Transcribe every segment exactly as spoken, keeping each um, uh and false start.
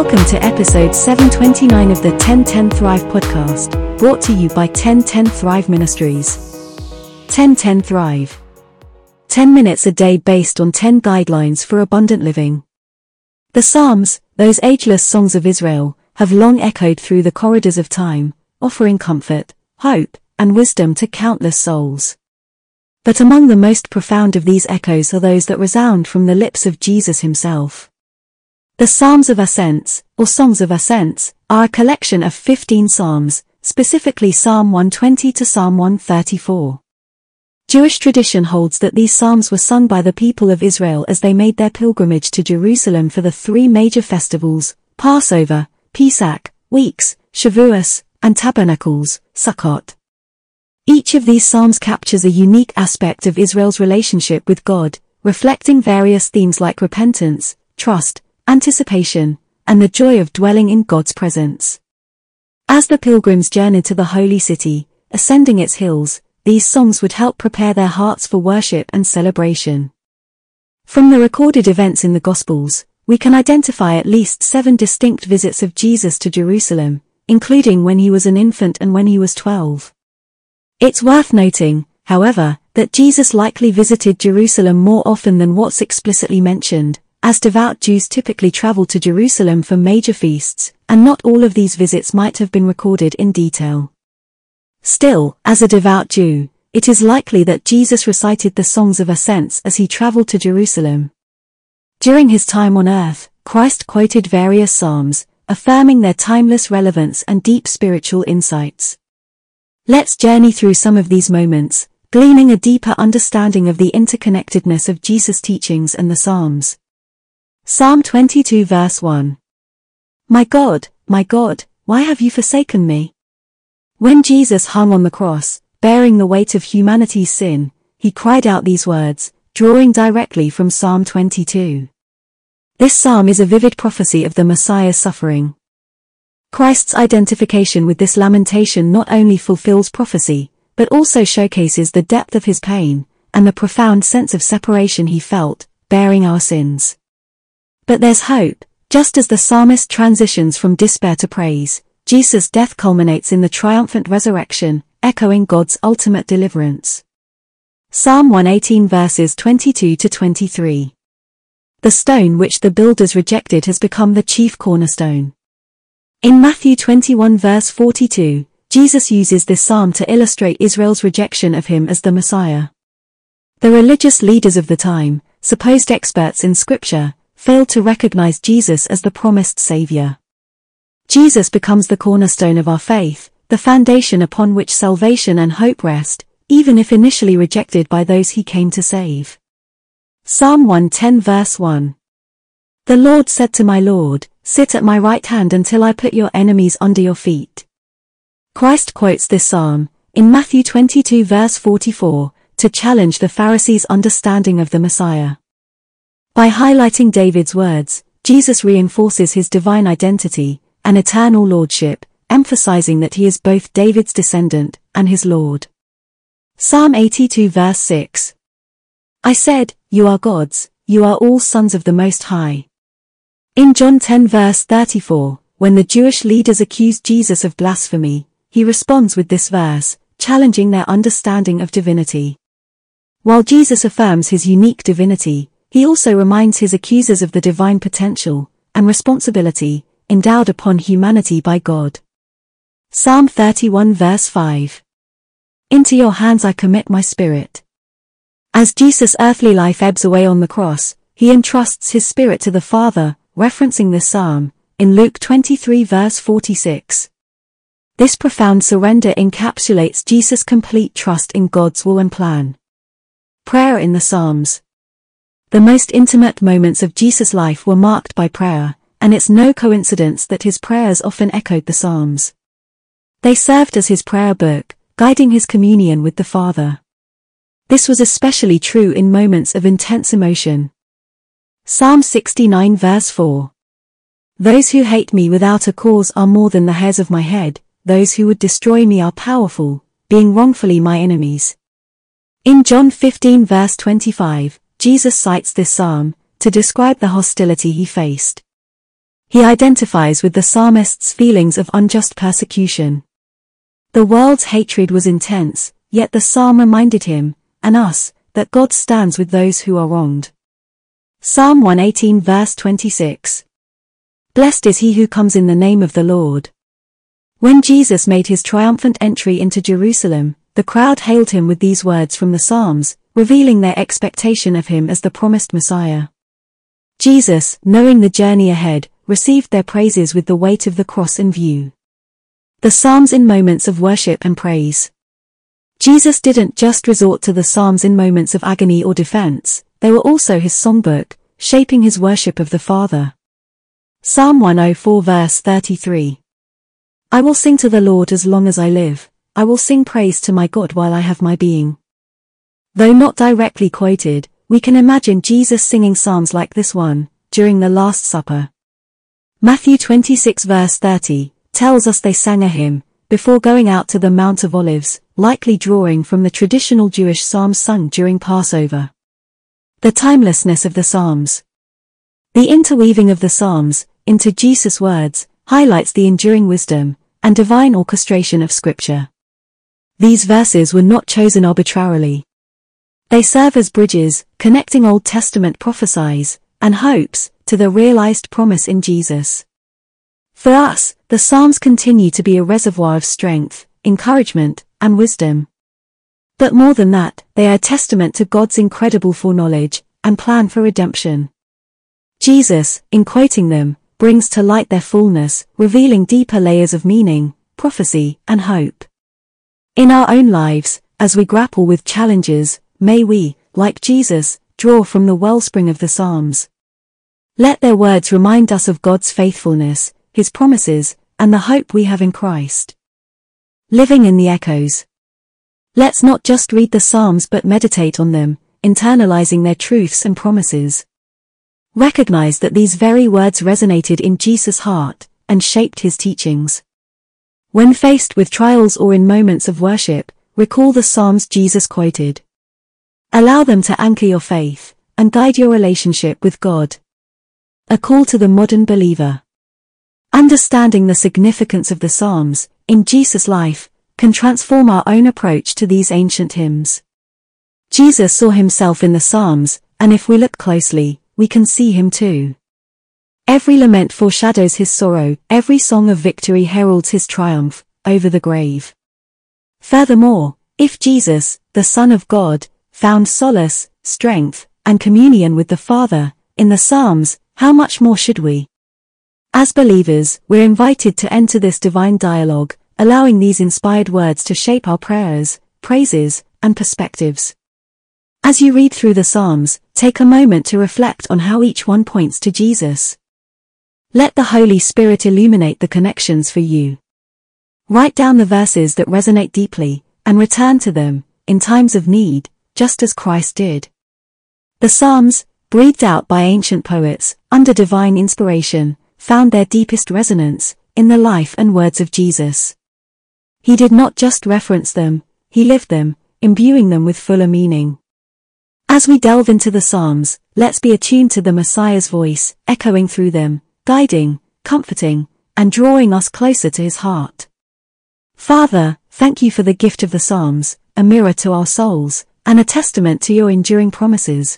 Welcome to episode seven twenty-nine of the ten ten Thrive podcast, brought to you by ten ten Thrive Ministries. ten ten Thrive. ten minutes a day based on ten guidelines for abundant living. The Psalms, those ageless songs of Israel, have long echoed through the corridors of time, offering comfort, hope, and wisdom to countless souls. But among the most profound of these echoes are those that resound from the lips of Jesus himself. The Psalms of Ascents, or Songs of Ascents, are a collection of fifteen psalms, specifically Psalm one twenty to Psalm one thirty-four. Jewish tradition holds that these psalms were sung by the people of Israel as they made their pilgrimage to Jerusalem for the three major festivals, Passover, Pesach, Weeks, Shavuos, and Tabernacles, Sukkot. Each of these psalms captures a unique aspect of Israel's relationship with God, reflecting various themes like repentance, trust, anticipation, and the joy of dwelling in God's presence. As the pilgrims journeyed to the holy city, ascending its hills, these songs would help prepare their hearts for worship and celebration. From the recorded events in the Gospels, we can identify at least seven distinct visits of Jesus to Jerusalem, including when he was an infant and when he was twelve. It's worth noting, however, that Jesus likely visited Jerusalem more often than what's explicitly mentioned, as devout Jews typically traveled to Jerusalem for major feasts, and not all of these visits might have been recorded in detail. Still, as a devout Jew, it is likely that Jesus recited the Songs of Ascents as he traveled to Jerusalem. During his time on earth, Christ quoted various psalms, affirming their timeless relevance and deep spiritual insights. Let's journey through some of these moments, gleaning a deeper understanding of the interconnectedness of Jesus' teachings and the Psalms. Psalm twenty-two verse one. My God, my God, why have you forsaken me? When Jesus hung on the cross, bearing the weight of humanity's sin, he cried out these words, drawing directly from Psalm twenty-two. This psalm is a vivid prophecy of the Messiah's suffering. Christ's identification with this lamentation not only fulfills prophecy, but also showcases the depth of his pain, and the profound sense of separation he felt, bearing our sins. But there's hope. Just as the psalmist transitions from despair to praise, Jesus' death culminates in the triumphant resurrection, echoing God's ultimate deliverance. Psalm one eighteen verses twenty-two to twenty-three. The stone which the builders rejected has become the chief cornerstone. In Matthew twenty-one verse forty-two, Jesus uses this psalm to illustrate Israel's rejection of him as the Messiah. The religious leaders of the time, supposed experts in Scripture, failed to recognize Jesus as the promised Savior. Jesus becomes the cornerstone of our faith, the foundation upon which salvation and hope rest, even if initially rejected by those he came to save. Psalm one ten verse one. The Lord said to my Lord, sit at my right hand until I put your enemies under your feet. Christ quotes this psalm, in Matthew twenty-two verse forty-four, to challenge the Pharisees' understanding of the Messiah. By highlighting David's words, Jesus reinforces his divine identity, and eternal lordship, emphasizing that he is both David's descendant and his Lord. Psalm eighty-two verse six. I said, you are gods, you are all sons of the Most High. In John ten verse thirty-four, when the Jewish leaders accused Jesus of blasphemy, he responds with this verse, challenging their understanding of divinity. While Jesus affirms his unique divinity, he also reminds his accusers of the divine potential and responsibility endowed upon humanity by God. Psalm thirty-one verse five. Into your hands I commit my spirit. As Jesus' earthly life ebbs away on the cross, he entrusts his spirit to the Father, referencing this psalm, in Luke twenty-three verse forty-six. This profound surrender encapsulates Jesus' complete trust in God's will and plan. Prayer in the Psalms. The most intimate moments of Jesus' life were marked by prayer, and it's no coincidence that his prayers often echoed the Psalms. They served as his prayer book, guiding his communion with the Father. This was especially true in moments of intense emotion. Psalm sixty-nine verse four. Those who hate me without a cause are more than the hairs of my head, those who would destroy me are powerful, being wrongfully my enemies. In John fifteen verse twenty-five, Jesus cites this psalm to describe the hostility he faced. He identifies with the psalmist's feelings of unjust persecution. The world's hatred was intense, yet the psalm reminded him, and us, that God stands with those who are wronged. Psalm one eighteen verse twenty-six. Blessed is he who comes in the name of the Lord. When Jesus made his triumphant entry into Jerusalem, the crowd hailed him with these words from the Psalms, revealing their expectation of him as the promised Messiah. Jesus, knowing the journey ahead, received their praises with the weight of the cross in view. The Psalms in moments of worship and praise. Jesus didn't just resort to the Psalms in moments of agony or defense, they were also his songbook, shaping his worship of the Father. Psalm one oh four verse thirty-three. I will sing to the Lord as long as I live, I will sing praise to my God while I have my being. Though not directly quoted, we can imagine Jesus singing psalms like this one, during the Last Supper. Matthew twenty-six verse thirty, tells us they sang a hymn, before going out to the Mount of Olives, likely drawing from the traditional Jewish psalms sung during Passover. The timelessness of the Psalms. The interweaving of the Psalms, into Jesus' words, highlights the enduring wisdom and divine orchestration of Scripture. These verses were not chosen arbitrarily. They serve as bridges, connecting Old Testament prophecies and hopes to the realized promise in Jesus. For us, the Psalms continue to be a reservoir of strength, encouragement, and wisdom. But more than that, they are a testament to God's incredible foreknowledge and plan for redemption. Jesus, in quoting them, brings to light their fullness, revealing deeper layers of meaning, prophecy, and hope. In our own lives, as we grapple with challenges, may we, like Jesus, draw from the wellspring of the Psalms. Let their words remind us of God's faithfulness, his promises, and the hope we have in Christ. Living in the echoes. Let's not just read the Psalms but meditate on them, internalizing their truths and promises. Recognize that these very words resonated in Jesus' heart and shaped his teachings. When faced with trials or in moments of worship, recall the Psalms Jesus quoted. Allow them to anchor your faith and guide your relationship with God. A call to the modern believer. Understanding the significance of the Psalms in Jesus' life can transform our own approach to these ancient hymns. Jesus saw himself in the Psalms, and if we look closely, we can see him too. Every lament foreshadows his sorrow, every song of victory heralds his triumph over the grave. Furthermore, if Jesus, the Son of God, found solace, strength, and communion with the Father in the Psalms, how much more should we? As believers, we're invited to enter this divine dialogue, allowing these inspired words to shape our prayers, praises, and perspectives. As you read through the Psalms, take a moment to reflect on how each one points to Jesus. Let the Holy Spirit illuminate the connections for you. Write down the verses that resonate deeply, and return to them, in times of need, just as Christ did. The Psalms, breathed out by ancient poets, under divine inspiration, found their deepest resonance in the life and words of Jesus. He did not just reference them, he lived them, imbuing them with fuller meaning. As we delve into the Psalms, let's be attuned to the Messiah's voice, echoing through them, guiding, comforting, and drawing us closer to his heart. Father, thank you for the gift of the Psalms, a mirror to our souls, and a testament to your enduring promises.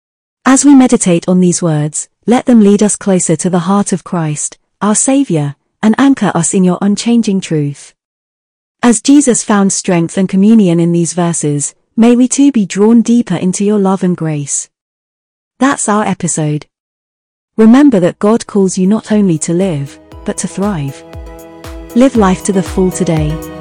As we meditate on these words, let them lead us closer to the heart of Christ, our Savior, and anchor us in your unchanging truth. As Jesus found strength and communion in these verses, may we too be drawn deeper into your love and grace. That's our episode. Remember that God calls you not only to live, but to thrive. Live life to the full today.